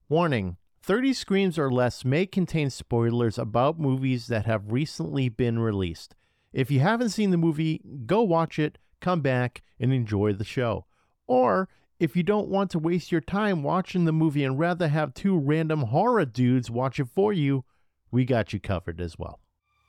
Warning, 30 Screams or Less may contain spoilers about movies that have recently been released. If you haven't seen the movie, go watch it, come back, and enjoy the show. Or, if you don't want to waste your time watching the movie and rather have two random horror dudes watch it for you, we got you covered as well.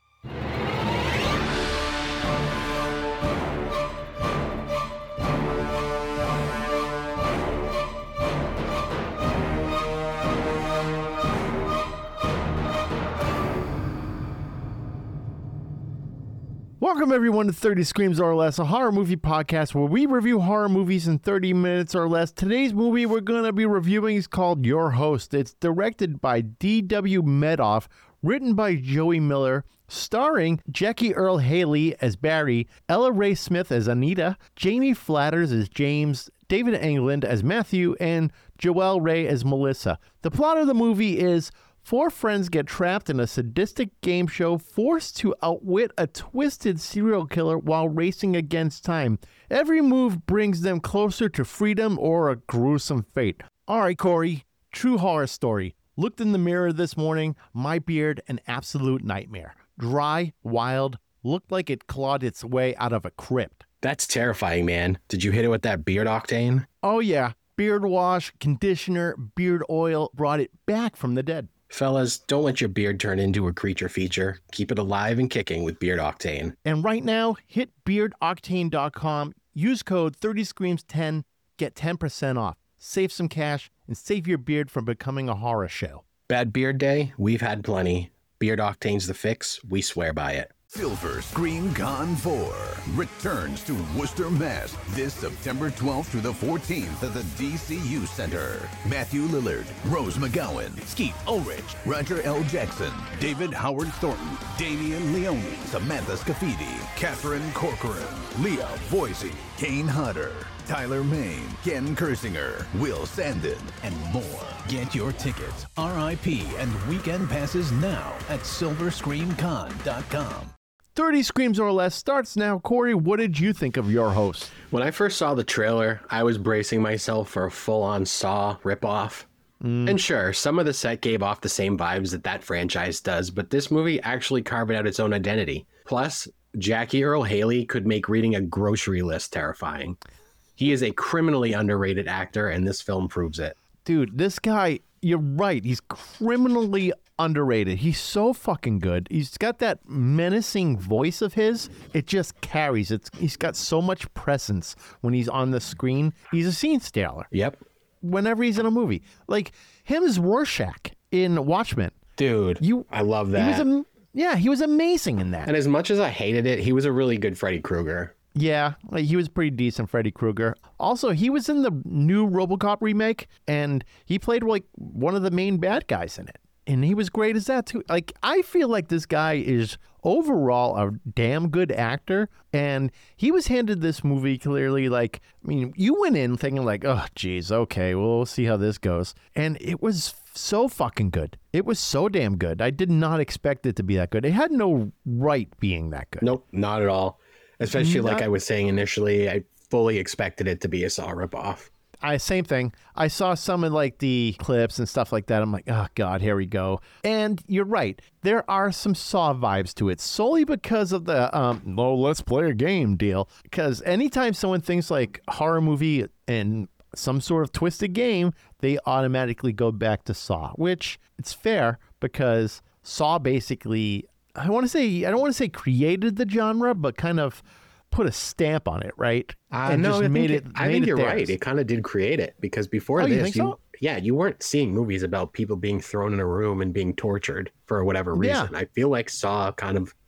Welcome everyone to 30 Screams or Less, a horror movie podcast where we review horror movies in 30 minutes or less. Today's movie we're going to be reviewing is called Your Host. It's directed by D.W. Medoff, written by Joey Miller, starring Jackie Earle Haley as Barry, Ella Ray Smith as Anita, Jamie Flatters as James, David Englund as Matthew, and Joelle Ray as Melissa. The plot of the movie is four friends get trapped in a sadistic game show, forced to outwit a twisted serial killer while racing against time. Every move brings them closer to freedom or a gruesome fate. All right, Corey, true horror story. Looked in the mirror this morning, my beard an absolute nightmare. Dry, wild, looked like it clawed its way out of a crypt. That's terrifying, man. Did you hit it with that beard octane? Oh yeah, beard wash, conditioner, beard oil brought it back from the dead. Fellas, don't let your beard turn into a creature feature. Keep it alive and kicking with Beard Octane. And right now, hit beardoctane.com, use code 30screams10, get 10% off. Save some cash and save your beard from becoming a horror show. Bad beard day? We've had plenty. Beard Octane's the fix. We swear by it. Silver Scream Con 4 returns to Worcester, Mass. this September 12th through the 14th at the DCU Center. Matthew Lillard, Rose McGowan, Skeet Ulrich, Roger L. Jackson, David Howard Thornton, Damian Leone, Samantha Scafidi, Catherine Corcoran, Leah Boise, Kane Hodder, Tyler Main, Ken Kersinger, Will Sandin, and more. Get your tickets, RIP, and weekend passes now at silverscreamcon.com. 30 Screams or Less starts now. Corey, what did you think of Your Host? When I first saw the trailer, I was bracing myself for a full-on Saw ripoff. And sure, some of the set gave off the same vibes that franchise does, but this movie actually carved out its own identity. Plus, Jackie Earle Haley could make reading a grocery list terrifying. He is a criminally underrated actor, and this film proves it. Dude, this guy, you're right. He's criminally underrated. He's so fucking good. He's got that menacing voice of his. It just carries. He's got so much presence when he's on the screen. He's a scene stealer. Yep. Whenever he's in a movie. Like, him as Rorschach in Watchmen. Dude, I love that. He was amazing in that. And as much as I hated it, he was a really good Freddy Krueger. Yeah, he was pretty decent, Freddy Krueger. Also, he was in the new RoboCop remake, and he played like one of the main bad guys in it. And he was great as that, too. Like, I feel like this guy is overall a damn good actor, and he was handed this movie clearly like, I mean, you went in thinking like, oh, geez, okay, well, we'll see how this goes. And it was so fucking good. It was so damn good. I did not expect it to be that good. It had no right being that good. Nope, not at all. Especially like I was saying initially, I fully expected it to be a Saw ripoff. Same thing. I saw some of like the clips and stuff like that. I'm like, oh God, here we go. And you're right. There are some Saw vibes to it solely because of the, let's play a game deal. Because anytime someone thinks like horror movie and some sort of twisted game, they automatically go back to Saw, which it's fair because Saw basically, I don't want to say created the genre, but kind of put a stamp on it, right? I think you're right. It kind of did create it because before this, you weren't seeing movies about people being thrown in a room and being tortured for whatever reason. Yeah. I feel like Saw kind of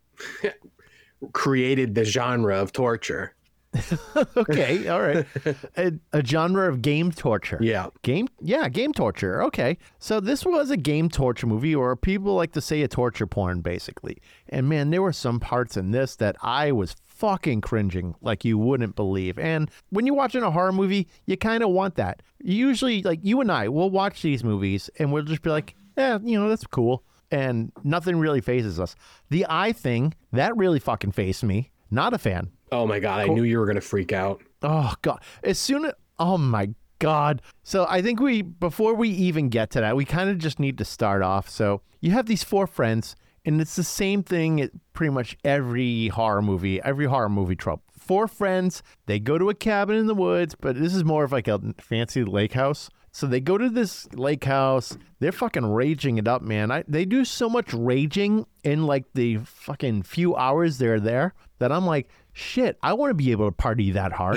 created the genre of torture. Okay, all right. A genre of game torture. Yeah. Game torture. Okay. So this was a game torture movie, or people like to say a torture porn, basically. And man, there were some parts in this that I was fucking cringing like you wouldn't believe. And when you're watching a horror movie, you kind of want that. Usually, like you and I, we'll watch these movies and we'll just be like, yeah, that's cool. And nothing really phases us. The eye thing, that really fucking phased me. Not a fan. Oh my God, I knew you were going to freak out. Oh God. Oh my God. So I think before we even get to that, we kind of just need to start off. So you have these four friends, and it's the same thing at pretty much every horror movie trope. Four friends, they go to a cabin in the woods, but this is more of like a fancy lake house. So they go to this lake house. They're fucking raging it up, man. They do so much raging in like the fucking few hours they're there that I'm like, shit, I want to be able to party that hard.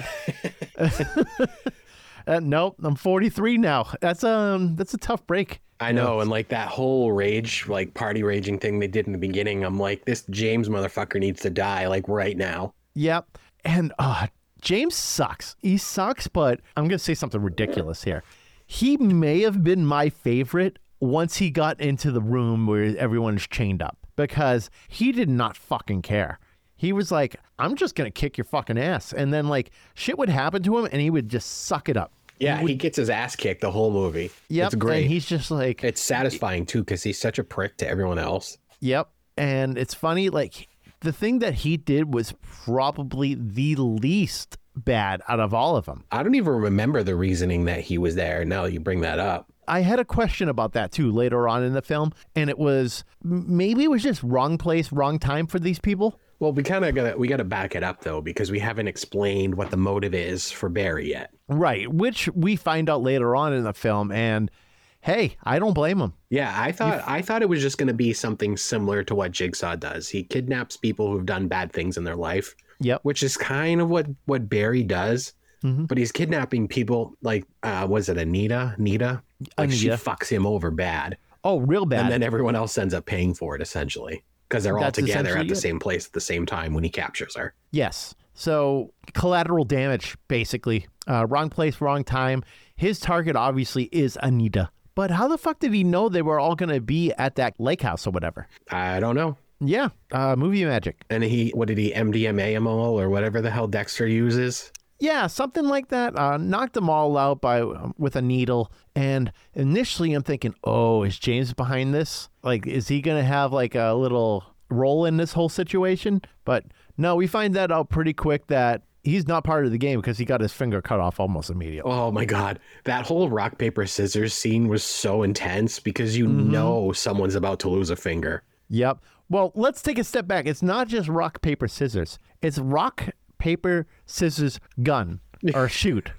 Nope, I'm 43 now. That's a tough break. I know, and like that whole rage, like party raging thing they did in the beginning, I'm like, this James motherfucker needs to die, like right now. Yep. And James sucks. He sucks, but I'm going to say something ridiculous here. He may have been my favorite once he got into the room where everyone is chained up, because he did not fucking care. He was like, I'm just going to kick your fucking ass. And then like shit would happen to him and he would just suck it up. Yeah, he gets his ass kicked the whole movie. Yep. It's great. And he's just like... It's satisfying, too, because he's such a prick to everyone else. Yep. And it's funny, like, the thing that he did was probably the least bad out of all of them. I don't even remember the reasoning that he was there. Now you bring that up. I had a question about that, too, later on in the film. And it was... Maybe it was just wrong place, wrong time for these people. Well, we got to back it up, though, because we haven't explained what the motive is for Barry yet. Right, which we find out later on in the film, and hey, I don't blame him. Yeah, I thought it was just going to be something similar to what Jigsaw does. He kidnaps people who've done bad things in their life. Yep. Which is kind of what Barry does. Mm-hmm. But he's kidnapping people like, was it Anita? Like she fucks him over bad. Oh, real bad. And then everyone else ends up paying for it, essentially. Because they're all together at the same place at the same time when he captures her. Yes. So collateral damage, basically. Wrong place, wrong time. His target obviously is Anita. But how the fuck did he know they were all going to be at that lake house or whatever? I don't know. Yeah. Movie magic. And what did he MDMA them all or whatever the hell Dexter uses? Yeah, something like that. Knocked them all out with a needle. And initially I'm thinking, oh, is James behind this? Like, is he going to have like a little role in this whole situation? But no, we find that out pretty quick that he's not part of the game because he got his finger cut off almost immediately. Oh my God. That whole rock, paper, scissors scene was so intense because you know someone's about to lose a finger. Yep. Well, let's take a step back. It's not just rock, paper, scissors. It's rock, paper, scissors, gun, or shoot.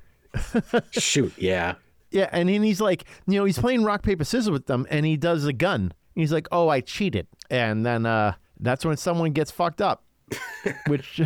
Shoot, yeah. Yeah, and then he's like, he's playing rock, paper, scissors with them, and he does a gun. He's like, oh, I cheated. And then that's when someone gets fucked up. Which...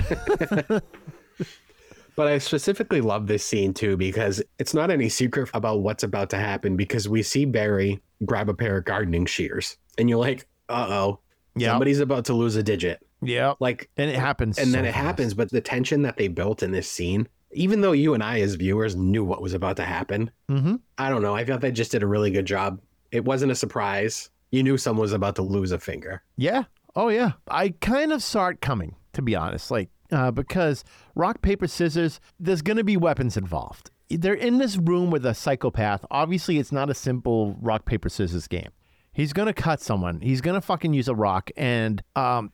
But I specifically love this scene, too, because it's not any secret about what's about to happen because we see Barry grab a pair of gardening shears. And you're like, uh-oh, somebody's about to lose a digit. Yeah. Like, and it happens. And then it happens. But the tension that they built in this scene, even though you and I as viewers knew what was about to happen, I don't know. I thought they just did a really good job. It wasn't a surprise. You knew someone was about to lose a finger. Yeah. Oh, yeah. I kind of saw it coming, to be honest. Like, because rock, paper, scissors, there's going to be weapons involved. They're in this room with a psychopath. Obviously, it's not a simple rock, paper, scissors game. He's going to cut someone. He's going to fucking use a rock. And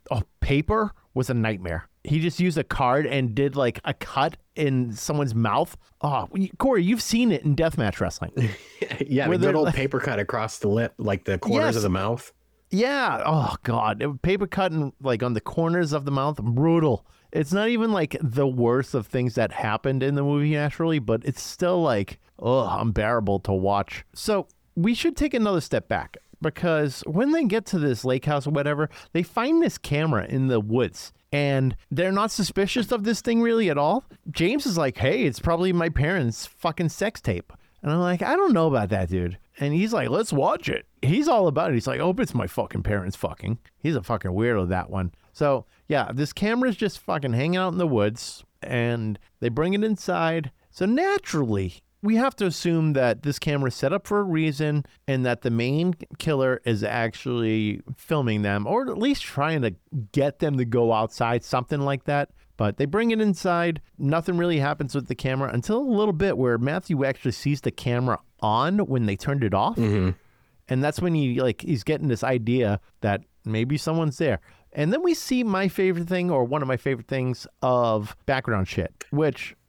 paper was a nightmare. He just used a card and did like a cut in someone's mouth. Oh, Corey, you've seen it in deathmatch wrestling. Yeah, the good old paper cut across the lip, like the corners of the mouth. Yeah. Oh, God. Paper cutting like on the corners of the mouth. Brutal. It's not even like the worst of things that happened in the movie, naturally, but it's still like, unbearable to watch. So we should take another step back because when they get to this lake house or whatever, they find this camera in the woods and they're not suspicious of this thing really at all. James is like, hey, it's probably my parents' fucking sex tape. And I'm like, I don't know about that, dude. And he's like, let's watch it. He's all about it. He's like, oh, it's my fucking parents fucking. He's a fucking weirdo, that one. So, yeah, this camera's just fucking hanging out in the woods, and they bring it inside. So naturally, we have to assume that this camera's set up for a reason and that the main killer is actually filming them, or at least trying to get them to go outside, something like that. But they bring it inside. Nothing really happens with the camera until a little bit where Matthew actually sees the camera on when they turned it off. Mm-hmm. And that's when he's getting this idea that maybe someone's there. And then we see my favorite thing, or one of my favorite things of background shit, which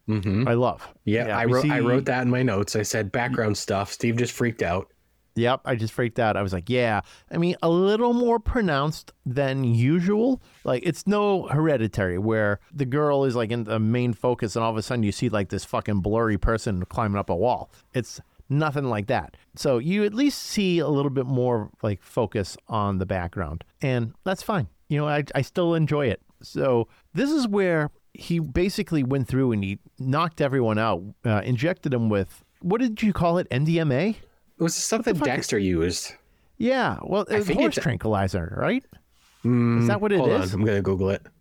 I love. Yeah, I wrote that in my notes. I said background stuff. Steve just freaked out. Yep, I just freaked out. I was like, yeah. I mean, a little more pronounced than usual. Like, it's no Hereditary where the girl is like in the main focus and all of a sudden you see like this fucking blurry person climbing up a wall. It's nothing like that. So you at least see a little bit more like focus on the background. And that's fine. You know, I still enjoy it. So this is where he basically went through and he knocked everyone out, injected them with, what did you call it, MDMA? It was something Dexter used. Yeah, well, it was horse tranquilizer, right? Is that what it Hold is? on, I'm going to Google it.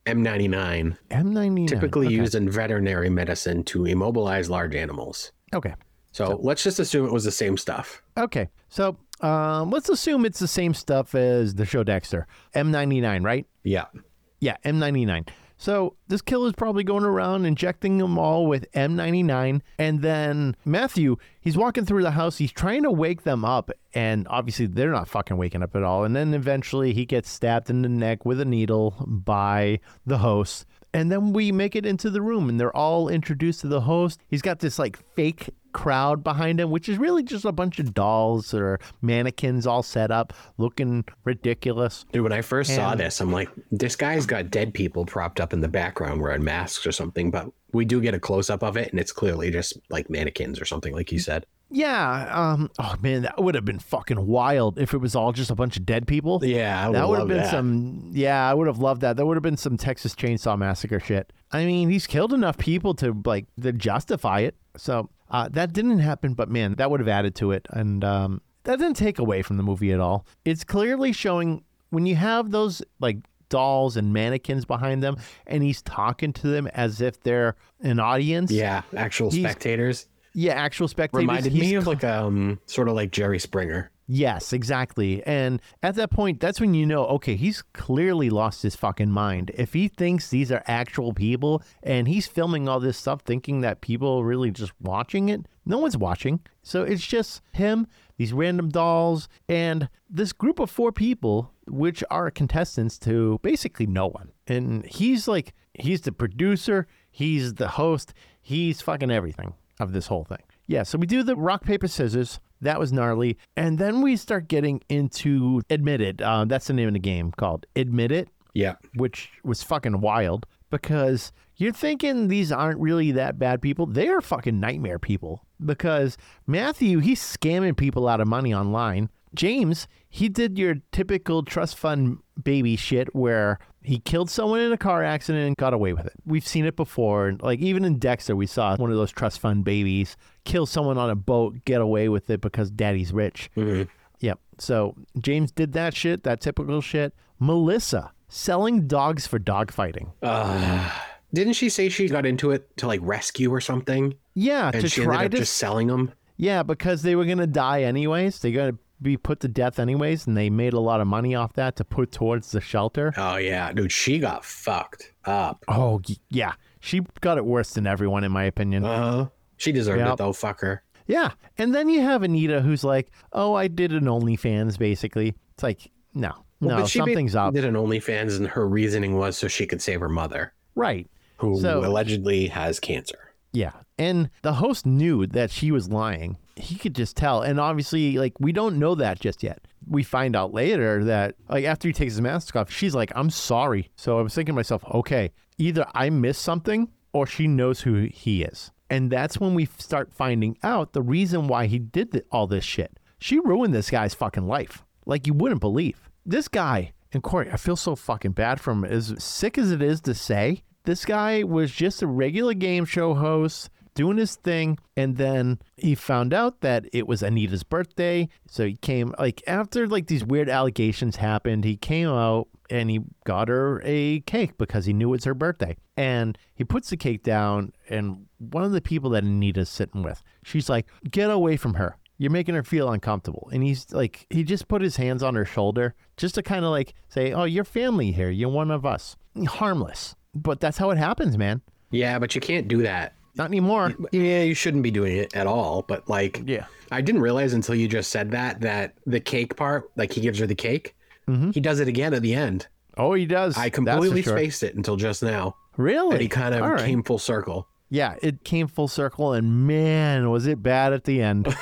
M99. M99. Typically used in veterinary medicine to immobilize large animals. Okay. So let's just assume it was the same stuff. Okay. So let's assume it's the same stuff as the show Dexter. M99, right? Yeah. Yeah, M99. So this killer's probably going around injecting them all with M99. And then Matthew, he's walking through the house. He's trying to wake them up. And obviously they're not fucking waking up at all. And then eventually he gets stabbed in the neck with a needle by the host. And then we make it into the room and they're all introduced to the host. He's got this like fake crowd behind him, which is really just a bunch of dolls or mannequins all set up looking ridiculous. Dude, when I first saw this, I'm like, this guy's got dead people propped up in the background wearing masks or something, but we do get a close-up of it and it's clearly just like mannequins or something, like you said. Yeah. Oh man, that would have been fucking wild if it was all just a bunch of dead people. Yeah, that would have been some. Yeah, I would have loved that. That would have been some Texas Chainsaw Massacre shit. I mean, he's killed enough people to justify it. So that didn't happen, but man, that would have added to it, and that didn't take away from the movie at all. It's clearly showing when you have those like dolls and mannequins behind them, and he's talking to them as if they're an audience. Yeah, actual spectators. Yeah, actual spectators. Reminded me of like sort of like Jerry Springer. Yes, exactly. And at that point, that's when you know, okay, he's clearly lost his fucking mind. If he thinks these are actual people and he's filming all this stuff thinking that people are really just watching it, no one's watching. So it's just him, these random dolls, and this group of 4 people, which are contestants to basically no one. And he's the producer, he's the host, he's fucking everything of this whole thing. Yeah, so we do the rock, paper, scissors. That was gnarly. And then we start getting into Admit It. That's the name of the game, called Admit It. Yeah. Which was fucking wild because you're thinking these aren't really that bad people. They are fucking nightmare people because Matthew, he's scamming people out of money online. James, he did your typical trust fund baby shit where he killed someone in a car accident and got away with it. We've seen it before. Like even in Dexter, we saw one of those trust fund babies kill someone on a boat, get away with it because daddy's rich. Mm-hmm. Yep. So James did that shit, that typical shit. Melissa, selling dogs for dog fighting. Didn't she say she got into it to like rescue or something? Yeah, and to she try ended up to just selling them. Yeah, because they were gonna die anyways. They're gonna be put to death anyways, and they made a lot of money off that to put towards the shelter. Oh yeah, dude, she got fucked up. Oh yeah, she got it worse than everyone in my opinion. She deserved it though. Fuck her. Yeah, and then you have Anita who's like, "Oh, I did an OnlyFans." Basically, it's like, no, but she something's up. Did an OnlyFans, and her reasoning was so she could save her mother, right? Who allegedly has cancer. Yeah, and the host knew that she was lying. He could just tell, and obviously, like, we don't know that just yet. We find out later that, like, after he takes his mask off, she's like, "I'm sorry." So I was thinking to myself, okay, either I missed something or she knows who he is. And that's when we start finding out the reason why he did all this shit. She ruined this guy's fucking life. Like you wouldn't believe. This guy, and Corey, I feel so fucking bad for him. As sick as it is to say, this guy was just a regular game show host doing his thing. And then he found out that it was Anita's birthday. So he came, like, after like these weird allegations happened, he came out and he got her a cake because he knew it's her birthday. And he puts the cake down, and one of the people that Anita's sitting with, she's like, "Get away from her. You're making her feel uncomfortable." And he's like, he just put his hands on her shoulder just to kind of like say, "Oh, you're family here. You're one of us." Harmless. But that's how it happens, man. Yeah, but you can't do that. Not anymore. Yeah, you shouldn't be doing it at all. But like, yeah, I didn't realize until you just said that the cake part, like he gives her the cake, he does it again at the end. Oh, he does. I completely spaced it until just now. Really? And he kind of came full circle. Yeah, it came full circle, and man, was it bad at the end.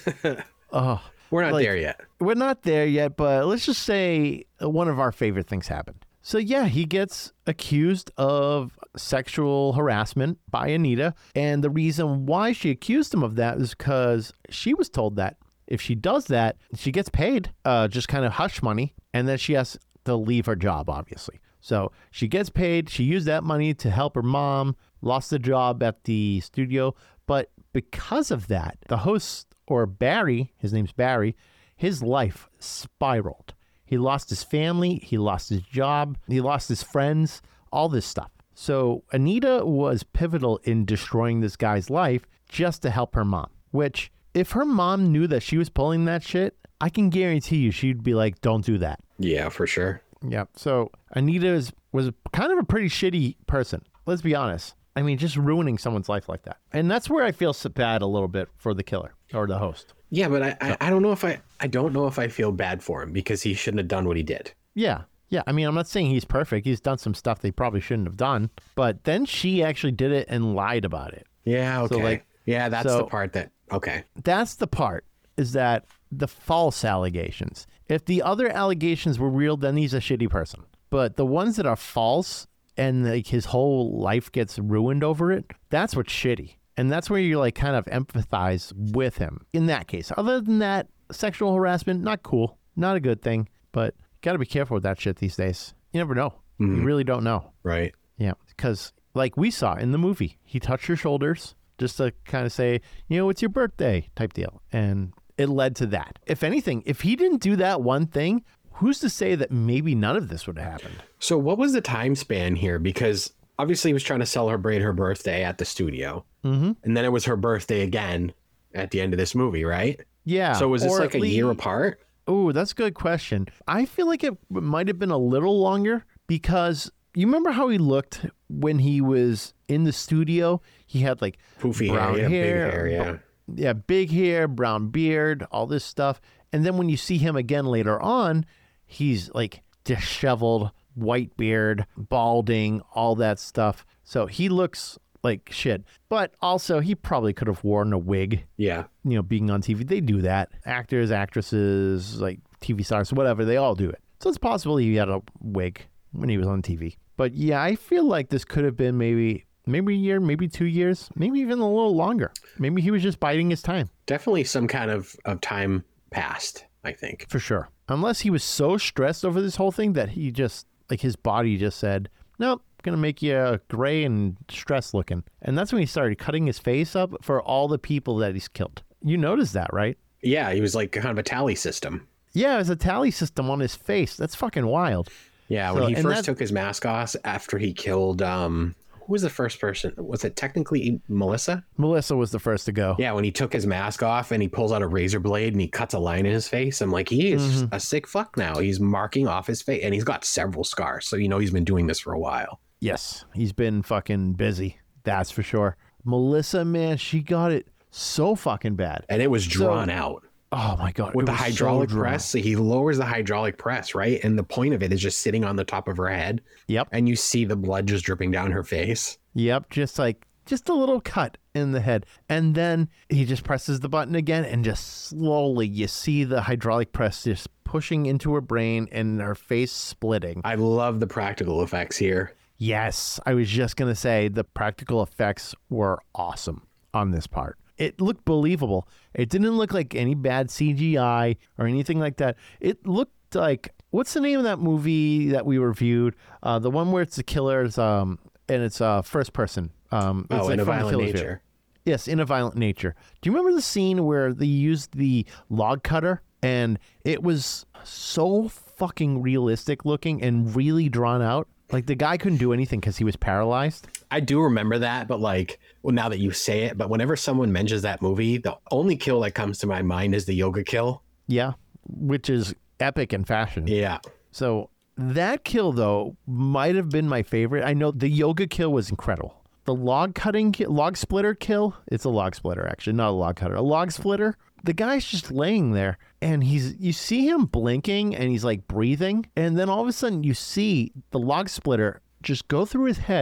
Oh, We're not there yet. We're not there yet, but let's just say one of our favorite things happened. So yeah, he gets accused of sexual harassment by Anita. And the reason why she accused him of that is because she was told that if she does that, she gets paid just kind of hush money, and then she has to leave her job, obviously. So she gets paid. She used that money to help her mom, lost the job at the studio. But because of that, the host, or Barry, his name's Barry, his life spiraled. He lost his family. He lost his job. He lost his friends, all this stuff. So Anita was pivotal in destroying this guy's life just to help her mom, which if her mom knew that she was pulling that shit, I can guarantee you she'd be like, don't do that. Yeah, for sure. Yeah. So Anita was kind of a pretty shitty person. Let's be honest. I mean, just ruining someone's life like that. And that's where I feel bad a little bit for the killer or the host. Yeah, but I don't know if I don't know if I feel bad for him because he shouldn't have done what he did. Yeah. Yeah. I mean, I'm not saying he's perfect. He's done some stuff they probably shouldn't have done. But then she actually did it and lied about it. Yeah. Okay. So, yeah, that's the part that. Okay. That's the part, is that the false allegations. If the other allegations were real, then he's a shitty person. But the ones that are false and like his whole life gets ruined over it, that's what's shitty. And that's where you like kind of empathize with him in that case. Other than that, sexual harassment, not cool, not a good thing, but got to be careful with that shit these days. You never know. Mm-hmm. You really don't know. Right. Yeah. Because like we saw in the movie, he touched her shoulders just to kind of say, it's your birthday type deal. And it led to that. If anything, if he didn't do that one thing, who's to say that maybe none of this would have happened? So what was the time span here? Because obviously he was trying to sell her braid her birthday at the studio. Mm-hmm. And then it was her birthday again at the end of this movie, right? Yeah. So was this like a year apart? Oh, that's a good question. I feel like it might have been a little longer because you remember how he looked when he was in the studio? He had like poofy brown hair, hair, big hair, yeah. Yeah, big hair, brown beard, all this stuff. And then when you see him again later on, he's like disheveled, white beard, balding, all that stuff. So he looks like shit. But also, he probably could have worn a wig. Yeah. Being on TV, they do that. Actors, actresses, like TV stars, whatever, they all do it. So it's possible he had a wig when he was on TV. But yeah, I feel like this could have been maybe a year, maybe 2 years, maybe even a little longer. Maybe he was just biding his time. Definitely some kind of time passed, I think. For sure. Unless he was so stressed over this whole thing that he just, like his body just said, nope, going to make you gray and stressed looking. And that's when he started cutting his face up for all the people that he's killed. You noticed that, right? Yeah, he was like kind of a tally system. Yeah, it was a tally system on his face. That's fucking wild. Yeah, when he first took his mask off after he killed, who was the first person? Was it technically Melissa? Melissa was the first to go. Yeah, when he took his mask off and he pulls out a razor blade and he cuts a line in his face, I'm like, he is a sick fuck now. He's marking off his face and he's got several scars. So, he's been doing this for a while. Yes, he's been fucking busy. That's for sure. Melissa, man, she got it so fucking bad. And it was drawn out. Oh my God. With the hydraulic press, so he lowers the hydraulic press, right? And the point of it is just sitting on the top of her head. Yep. And you see the blood just dripping down her face. Yep. Just a little cut in the head. And then he just presses the button again and just slowly you see the hydraulic press just pushing into her brain and her face splitting. I love the practical effects here. Yes. I was just going to say the practical effects were awesome on this part. It looked believable. It didn't look like any bad CGI or anything like that. It looked like, what's the name of that movie that we reviewed? The one where it's the killers and it's first person. It's like In a Violent Nature. Yes, In a Violent Nature. Do you remember the scene where they used the log cutter and it was so fucking realistic looking and really drawn out? Like the guy couldn't do anything because he was paralyzed. I do remember that, but now that you say it, but whenever someone mentions that movie, the only kill that comes to my mind is the yoga kill. Yeah, which is epic in fashion. Yeah. So that kill, though, might have been my favorite. I know the yoga kill was incredible. The log splitter kill, it's a log splitter, actually, not a log cutter. A log splitter, the guy's just laying there and you see him blinking and he's like breathing. And then all of a sudden you see the log splitter just go through his head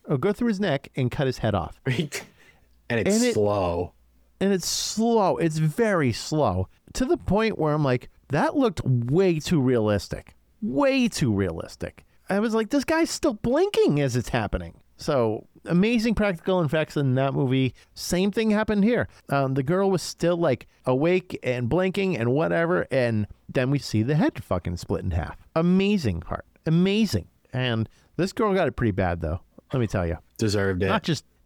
or go through his neck and cut his head off. And it's slow. And it's slow. It's very slow to the point where I'm like, that looked way too realistic. Way too realistic. I was like, this guy's still blinking as it's happening. So amazing practical effects in that movie. Same thing happened here. The girl was still like awake and blinking and whatever. And then we see the head fucking split in half. Amazing part. Amazing. And this girl got it pretty bad though. Let me tell you. Deserved it. Not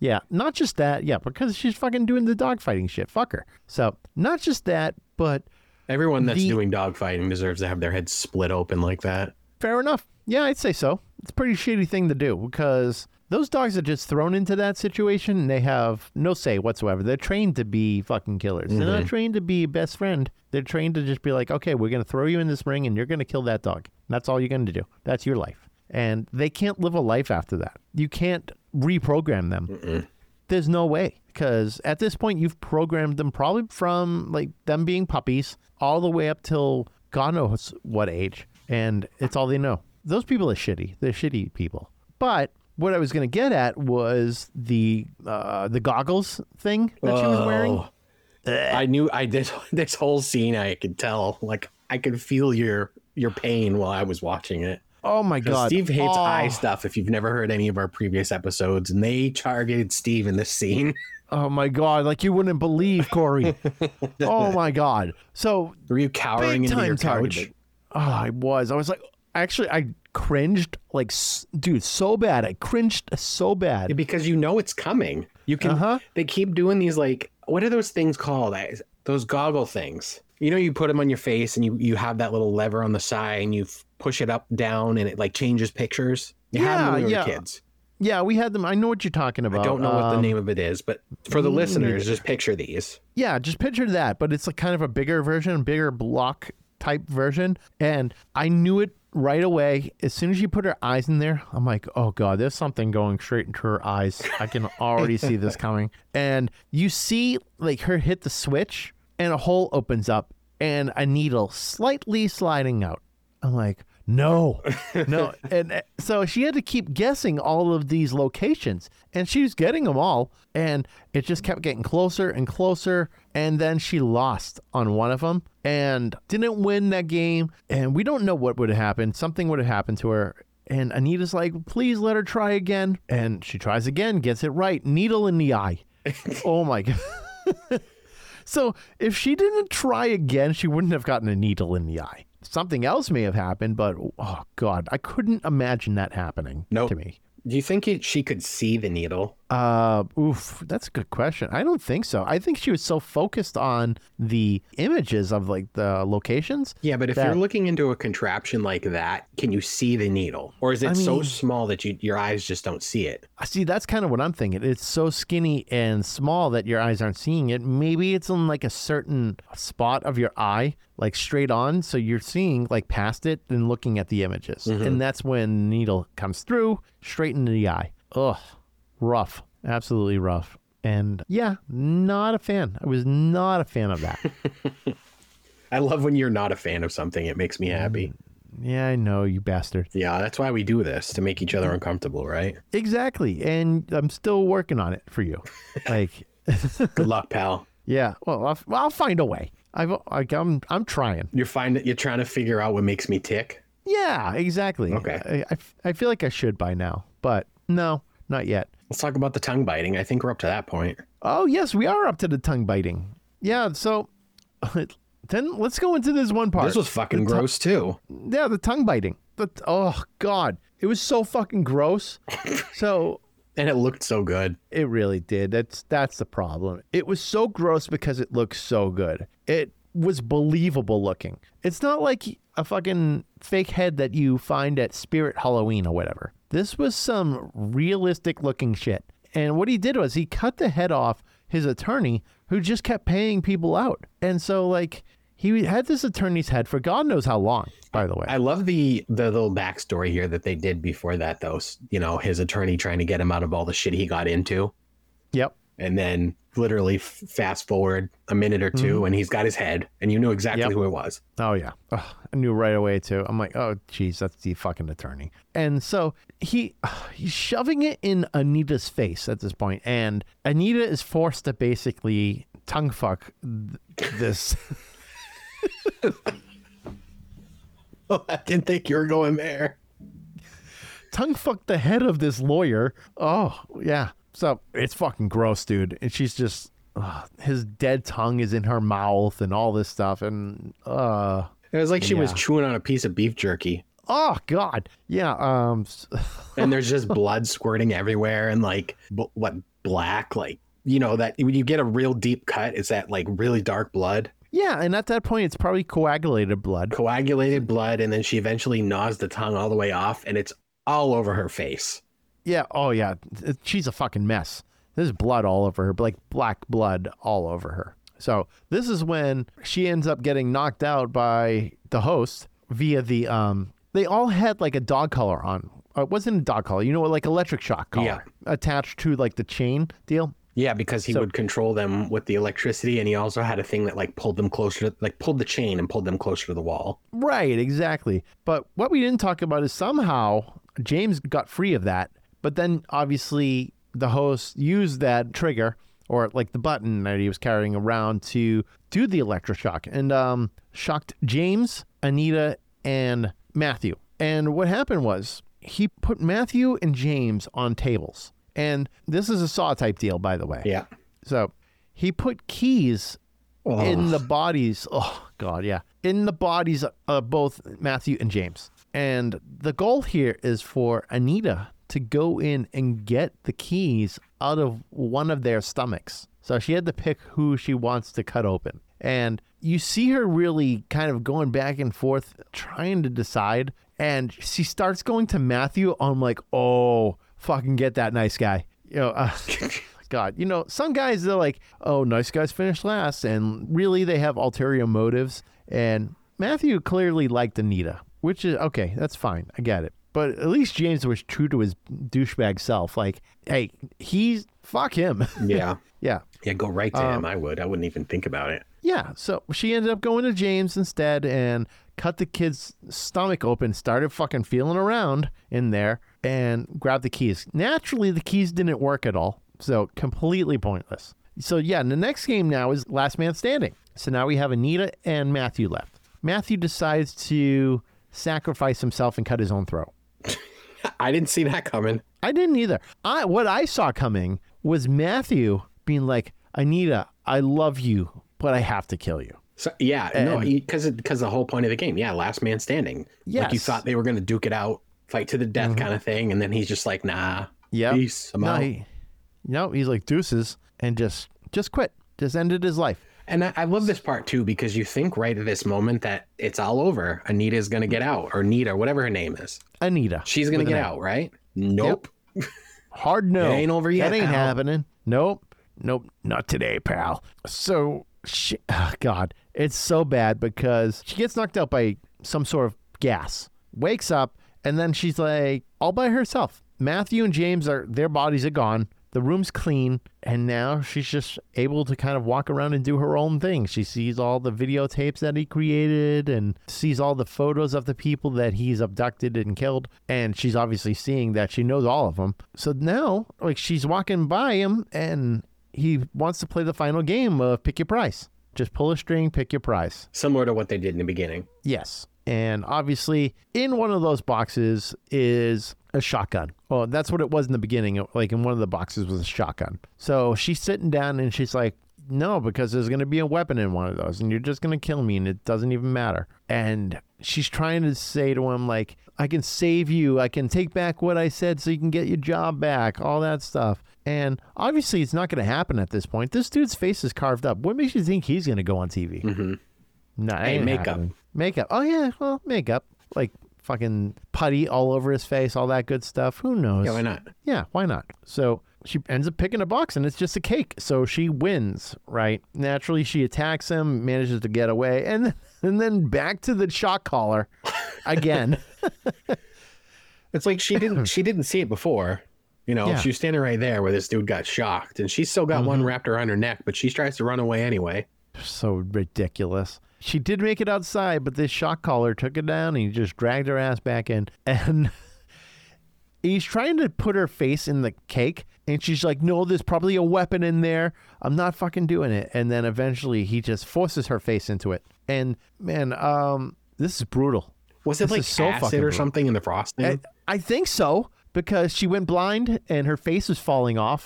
just that. Yeah, because she's fucking doing the dogfighting shit. Fuck her. So not just that, but everyone that's doing dogfighting deserves to have their head split open like that. Fair enough. Yeah, I'd say so. It's a pretty shitty thing to do because those dogs are just thrown into that situation and they have no say whatsoever. They're trained to be fucking killers. They're not trained to be best friend. They're trained to just be like, okay, we're going to throw you in this ring and you're going to kill that dog. That's all you're going to do. That's your life. And they can't live a life after that. You can't reprogram them. There's no way, because at this point you've programmed them probably from like them being puppies all the way up till God knows what age, and it's all they know. Those people are shitty. They're shitty people. But what I was going to get at was the goggles thing that she was wearing. I knew this whole scene. I could tell, like I could feel your pain while I was watching it. Oh my God. Steve hates eye stuff. If you've never heard any of our previous episodes, and they targeted Steve in this scene. Oh my God. Like you wouldn't believe, Corey. Oh my God. So were you cowering into your couch? Oh, I was like, actually, I cringed like, dude, so bad. I cringed so bad. Yeah, because you know it's coming. You can, they keep doing these, like, what are those things called? Those goggle things. You know, you put them on your face and you have that little lever on the side and you push it up, down, and it like changes pictures. You had them when we were kids. Yeah, we had them. I know what you're talking about. I don't know what the name of it is, but for the listeners, just picture these. Yeah, just picture that, but it's like kind of a bigger version, bigger block type version. And I knew it right away. As soon as you put her eyes in there, I'm like, oh God, there's something going straight into her eyes. I can already see this coming. And you see like her hit the switch and a hole opens up and a needle slightly sliding out. I'm like, no. And so she had to keep guessing all of these locations and she was getting them all. And it just kept getting closer and closer. And then she lost on one of them and didn't win that game. And we don't know what would have happened. Something would have happened to her. And Anita's like, please let her try again. And she tries again, gets it right. Needle in the eye. Oh my God. So if she didn't try again, she wouldn't have gotten a needle in the eye. Something else may have happened, but oh God, I couldn't imagine that happening to me. Do you think she could see the needle? That's a good question. I don't think so. I think she was so focused on the images of like the locations. Yeah, but if you're looking into a contraption like that, can you see the needle? Or is it so small that your eyes just don't see it? See, that's kind of what I'm thinking. It's so skinny and small that your eyes aren't seeing it. Maybe it's in like a certain spot of your eye, like straight on. So you're seeing like past it and looking at the images. And that's when the needle comes through straight into the eye. Ugh. Rough. Absolutely rough. And yeah, not a fan. I was not a fan of that. I love when you're not a fan of something. It makes me happy. Yeah, I know, you bastard. Yeah, that's why we do this, to make each other uncomfortable, right? Exactly. And I'm still working on it for you. Like, good luck, pal. Yeah. Well, I'll find a way. I'm trying. You're trying to figure out what makes me tick? Yeah, exactly. Okay. I feel like I should by now, but no, not yet. Let's talk about the tongue biting. I think we're up to that point. Oh, yes, we are up to the tongue biting. Yeah, so then let's go into this one part. This was fucking gross, too. Yeah, the tongue biting. Oh, God. It was so fucking gross. And it looked so good. It really did. That's the problem. It was so gross because it looked so good. It was believable looking. It's not like a fucking fake head that you find at Spirit Halloween or whatever. This was some realistic looking shit. And what he did was he cut the head off his attorney who just kept paying people out. And so like he had this attorney's head for God knows how long, by the way. I love the little backstory here that they did before that, though. You know, his attorney trying to get him out of all the shit he got into. Yep. And then literally fast forward a minute or two and he's got his head and you knew exactly who it was. Oh, yeah. Ugh, I knew right away, too. I'm like, oh, geez, that's the fucking attorney. And so he's shoving it in Anita's face at this point, and Anita is forced to basically tongue fuck this. Oh, I didn't think you were going there. Tongue fuck the head of this lawyer. Oh, yeah. So it's fucking gross, dude. And she's just, his dead tongue is in her mouth and all this stuff. And, It was like she was Yeah. chewing on a piece of beef jerky. oh, God. Yeah. And there's just blood squirting everywhere and like, black, like, you know, that when you get a real deep cut, it's that like really dark blood. Yeah. And at that point, it's probably coagulated blood. Coagulated blood. And then she eventually gnaws the tongue all the way off and it's all over her face. Yeah. Oh, yeah. She's a fucking mess. There's blood all over her, like black blood all over her. So this is when she ends up getting knocked out by the host via the, they all had like a dog collar on. It wasn't a dog collar, you know, like electric shock collar attached to like the chain deal. Yeah, because he would control them with the electricity, and he also had a thing that like pulled them closer to, like pulled the chain and pulled them closer to the wall. Right, exactly. But what we didn't talk about is somehow James got free of that. But then obviously the host used that trigger or like the button that he was carrying around to do the electroshock and shocked James, Anita, and Matthew. And what happened was he put Matthew and James on tables. And this is a Saw type deal, by the way. Yeah. So he put keys in the bodies. Oh, God, yeah. In the bodies of both Matthew and James. And the goal here is for Anita to go in and get the keys out of one of their stomachs. So she had to pick who she wants to cut open. And you see her really kind of going back and forth, trying to decide. And she starts going to Matthew. I'm like, oh, fucking get that nice guy. You know, God, you know, some guys, they're like, oh, nice guys finish last. And really, they have ulterior motives. And Matthew clearly liked Anita, which is, okay, that's fine. I get it. But at least James was true to his douchebag self. Like, hey, fuck him. Yeah. Yeah. Yeah, go right to him. I wouldn't even think about it. Yeah. So she ended up going to James instead and cut the kid's stomach open, started fucking feeling around in there and grabbed the keys. Naturally, the keys didn't work at all. So completely pointless. So yeah, and the next game now is Last Man Standing. So now we have Anita and Matthew left. Matthew decides to sacrifice himself and cut his own throat. I didn't see that coming. I didn't either. What I saw coming was Matthew being like, Anita, I love you, but I have to kill you. So yeah, no, because the whole point of the game, last man standing. Yes. Like you thought they were going to duke it out, fight to the death kind of thing, and then he's just like, nah, peace, I'm out. No, he's like deuces and just quit. Just ended his life. And I love this part too, because you think right at this moment that it's all over. Anita's going to get out, or Nita, whatever her name is. Anita. She's going to get out, right? Nope. Yep. Hard no. It ain't over yet, That ain't pal. happening. Nope. Not today, pal. So, God, it's so bad because she gets knocked out by some sort of gas, wakes up, and then she's like all by herself. Matthew and James their bodies are gone. The room's clean, and now she's just able to kind of walk around and do her own thing. She sees all the videotapes that he created and sees all the photos of the people that he's abducted and killed, and she's obviously seeing that she knows all of them. So now, like, she's walking by him, and he wants to play the final game of pick your price. Just pull a string, pick your price. Similar to what they did in the beginning. Yes. And obviously, in one of those boxes is a shotgun. Well, that's what it was in the beginning. Like, in one of the boxes was a shotgun. So she's sitting down and she's like, no, because there's going to be a weapon in one of those and you're just going to kill me and it doesn't even matter. And she's trying to say to him, like, I can save you. I can take back what I said so you can get your job back, all that stuff. And obviously, it's not going to happen at this point. This dude's face is carved up. What makes you think he's going to go on TV? Mm-hmm. No, Hey, makeup. happening. Makeup. Oh, yeah. Well, makeup. Like fucking putty all over his face, all that good stuff. Who knows? Yeah, why not? Yeah, why not? So she ends up picking a box and it's just a cake. So she wins, right? Naturally, she attacks him, manages to get away, and then back to the shock collar again. It's like she didn't see it before. You know, Yeah. she was standing right there where this dude got shocked, and she's still got one wrapped around her neck, but she tries to run away anyway. So ridiculous. She did make it outside, but this shock collar took it down and he just dragged her ass back in. And he's trying to put her face in the cake. And she's like, no, there's probably a weapon in there. I'm not fucking doing it. And then eventually he just forces her face into it. And man, this is brutal. Was it This like is so fucking acid or brutal. something in the frosting? I think so, because she went blind and her face was falling off.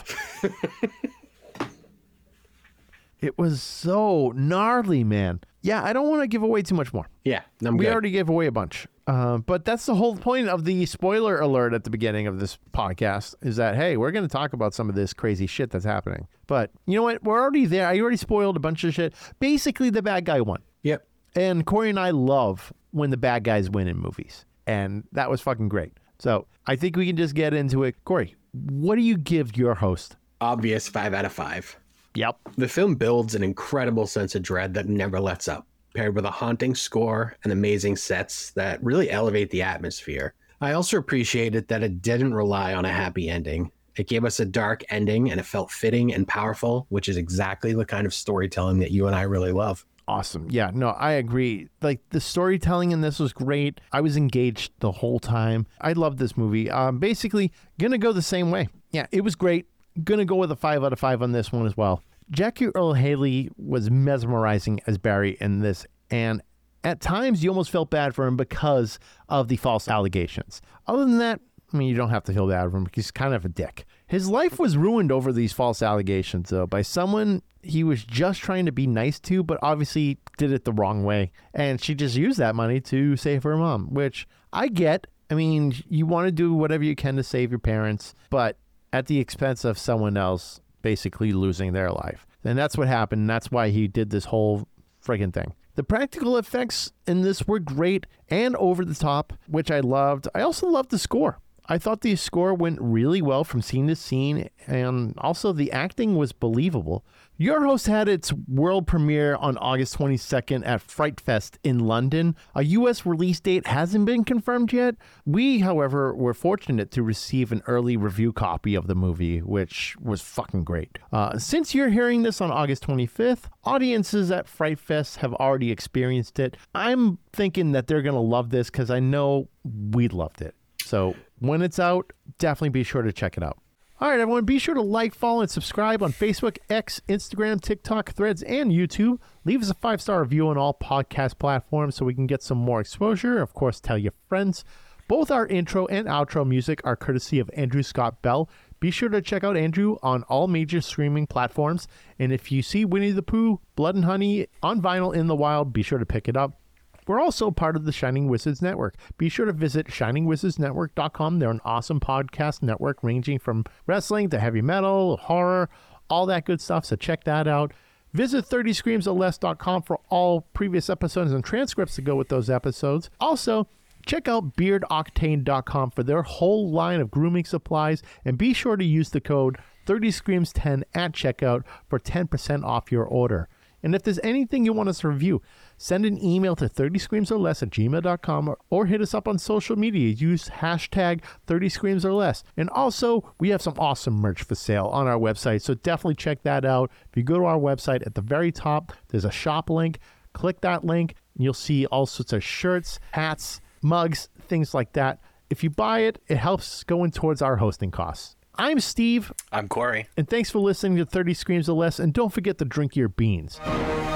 It was so gnarly, man. Yeah, I don't want to give away too much more. Yeah, I'm We good. already gave away a bunch. But that's the whole point of the spoiler alert at the beginning of this podcast is that, hey, we're going to talk about some of this crazy shit that's happening. But you know what? We're already there. I already spoiled a bunch of shit. Basically, the bad guy won. Yep. And Corey and I love when the bad guys win in movies. And that was fucking great. So I think we can just get into it. Corey, what do you give your host? Obvious 5 out of 5. Yep. The film builds an incredible sense of dread that never lets up, paired with a haunting score and amazing sets that really elevate the atmosphere. I also appreciated that it didn't rely on a happy ending. It gave us a dark ending and it felt fitting and powerful, which is exactly the kind of storytelling that you and I really love. Awesome. Yeah, no, I agree. Like the storytelling in this was great. I was engaged the whole time. I loved this movie. Basically, gonna go the same way. Yeah, it was great. Gonna go with a 5 out of 5 on this one as well. Jackie Earle Haley was mesmerizing as Barry in this, and at times you almost felt bad for him because of the false allegations. Other than that, I mean, you don't have to feel bad for him because he's kind of a dick. His life was ruined over these false allegations, though, by someone he was just trying to be nice to, but obviously did it the wrong way. And she just used that money to save her mom, which I get. I mean, you want to do whatever you can to save your parents, but at the expense of someone else basically losing their life. And that's what happened. And that's why he did this whole friggin' thing. The practical effects in this were great and over the top, which I loved. I also loved the score. I thought the score went really well from scene to scene, and also the acting was believable. Your Host had its world premiere on August 22nd at Fright Fest in London. A U.S. release date hasn't been confirmed yet. We, however, were fortunate to receive an early review copy of the movie, which was fucking great. Since you're hearing this on August 25th, audiences at Fright Fest have already experienced it. I'm thinking that they're going to love this because I know we loved it. So when it's out, definitely be sure to check it out. All right, everyone, be sure to like, follow, and subscribe on Facebook, X, Instagram, TikTok, Threads, and YouTube. Leave us a 5-star review on all podcast platforms so we can get some more exposure. Of course, tell your friends. Both our intro and outro music are courtesy of Andrew Scott Bell. Be sure to check out Andrew on all major streaming platforms. And if you see Winnie the Pooh, Blood and Honey on vinyl in the wild, be sure to pick it up. We're also part of the Shining Wizards Network. Be sure to visit shiningwizardsnetwork.com. They're an awesome podcast network ranging from wrestling to heavy metal, horror, all that good stuff. So check that out. Visit 30screamsorless.com for all previous episodes and transcripts to go with those episodes. Also, check out beardoctane.com for their whole line of grooming supplies. And be sure to use the code 30screams10 at checkout for 10% off your order. And if there's anything you want us to review, send an email to 30screamsorless@gmail.com or hit us up on social media. Use hashtag 30screamsorless. And also, we have some awesome merch for sale on our website, so definitely check that out. If you go to our website, at the very top, there's a shop link. Click that link, and you'll see all sorts of shirts, hats, mugs, things like that. If you buy it, it helps going towards our hosting costs. I'm Steve, I'm Corey. and thanks for listening to 30 Screams or Less, and don't forget to drink your beans.